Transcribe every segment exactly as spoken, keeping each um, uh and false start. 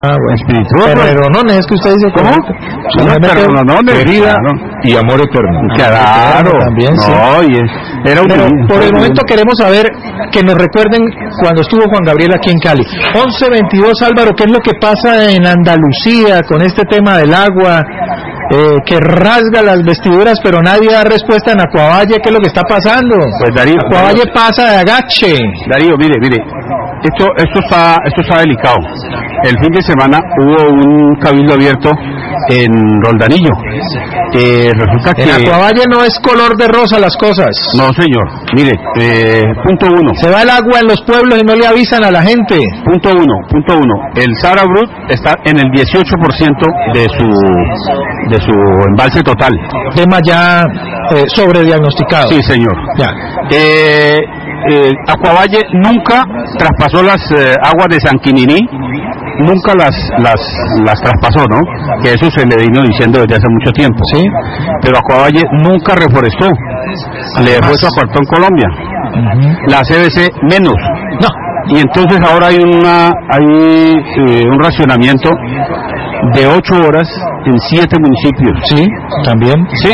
Ah, bueno. Espirituoso. Terreronones, es que usted dice. ¿Cómo? Terreronones. Querida y amor eterno. Claro. También, sí. No, y es, era un Pero niño. por el momento queremos saber, que nos recuerden cuando estuvo Juan Gabriel aquí en Cali. once veintidós, Álvaro, ¿qué es lo que pasa en Andalucía con este tema del agua? Eh, que rasga las vestiduras, pero nadie da respuesta en Acuavalle. ¿Qué es lo que está pasando? Pues Darío, Acuavalle pasa de agache. Darío, mire, mire, esto, esto está, esto está delicado. El fin de semana hubo un cabildo abierto en Roldanillo. Eh, resulta que en Acuavalle no es color de rosa las cosas. No, señor. Mire, eh, punto uno. Se va el agua en los pueblos y no le avisan a la gente. Punto uno, punto uno. El Sahara Brut está en el dieciocho por ciento de su de su embalse total. Tema ya eh, sobrediagnosticado. Sí, señor. Ya. Eh, eh, Acuavalle nunca traspasó las eh, aguas de San Quininí, nunca las las las traspasó, ¿no? Que eso se le vino diciendo desde hace mucho tiempo. Sí. Pero Acuavalle nunca reforestó, le dejó eso a Cuartón Colombia. Uh-huh. La C B C menos. No. Y entonces ahora hay una hay eh, un racionamiento de ocho horas en siete municipios. Sí, también. Sí.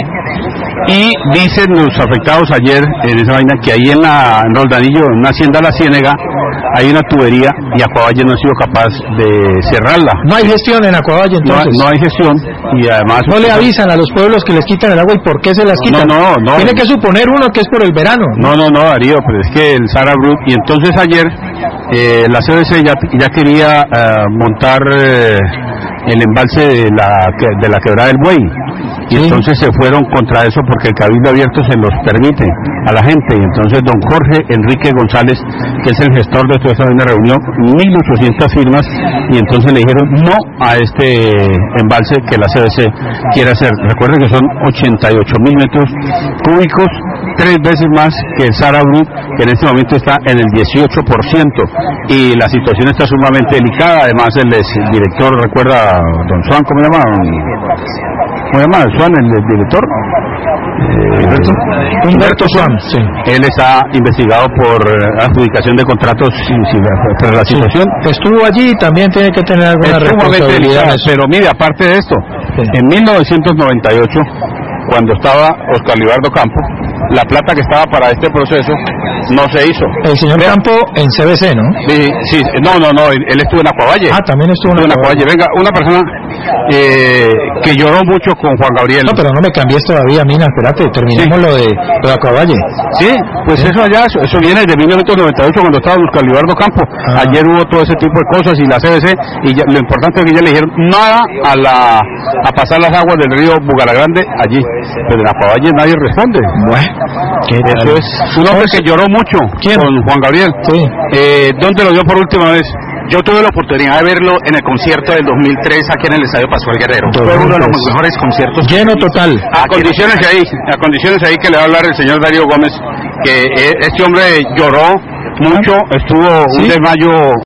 Y dicen los afectados ayer en esa vaina que ahí en la en Roldanillo, en una hacienda La Ciénega, hay una tubería y Acuavalle no ha sido capaz de cerrarla. No hay gestión en Acuavalle entonces. No, no hay gestión y además no le avisan a los pueblos que les quitan el agua y por qué se las quitan. No, no, no. Tiene que suponer uno que es por el verano. No, no, no, Darío, pero es que el Sahara Brut y entonces ayer eh, la C B C ya, ya quería uh, montar eh, el embalse de la de la quebrada del Buey. Y sí. Entonces se fueron contra eso porque el Cabildo Abierto se los permite a la gente. Y entonces don Jorge Enrique González, que es el gestor de toda esta reunión, mil ochocientas firmas, y entonces le dijeron no a este embalse que la C B C quiere hacer. Recuerden que son ochenta y ocho mil metros cúbicos, tres veces más que el Sahara Brut, que en este momento está en el dieciocho por ciento. Y la situación está sumamente delicada. Además, el director, recuerda, don Juan, ¿cómo se llama? ¿Cómo se llama? Juan, el, el director. Eh, Humberto, Humberto Juan, sí. Él está investigado por adjudicación de contratos sin, sin, pero la situación sí. Estuvo allí y también tiene que tener alguna responsabilidad. Pero mire, aparte de esto, sí. En mil novecientos noventa y ocho, cuando estaba Oscar Libardo Campo, la plata que estaba para este proceso no se hizo. El señor Vea. Campo en C B C, ¿no? Sí, sí, no, no, no, él, él estuvo en Acuavalle. Ah, también estuvo, estuvo en Acuavalle. Venga, una persona eh, que lloró mucho con Juan Gabriel. No, pero no me cambies todavía, Mina, espérate, terminemos sí. lo de, lo de Acuavalle. Sí, pues sí. eso allá, eso, eso viene de mil novecientos noventa y ocho cuando estaba Oscar Libardo Campo. Ah. Ayer hubo todo ese tipo de cosas y la C B C, y ya, lo importante es que ya le dijeron nada a la a pasar las aguas del río Bugalagrande allí. Pero en Acuavalle nadie responde. Bueno, eso es un hombre que lloró mucho. ¿Quién? Con Juan Gabriel. Sí. Eh, ¿Dónde lo vio por última vez? Yo tuve la oportunidad de verlo en el concierto del dos mil tres aquí en el Estadio Pascual Guerrero. Fue uno de los mejores conciertos. Lleno total. A condiciones ahí, a condiciones ahí que le va a hablar el señor Darío Gómez, que este hombre lloró mucho, estuvo ¿sí? un desmayo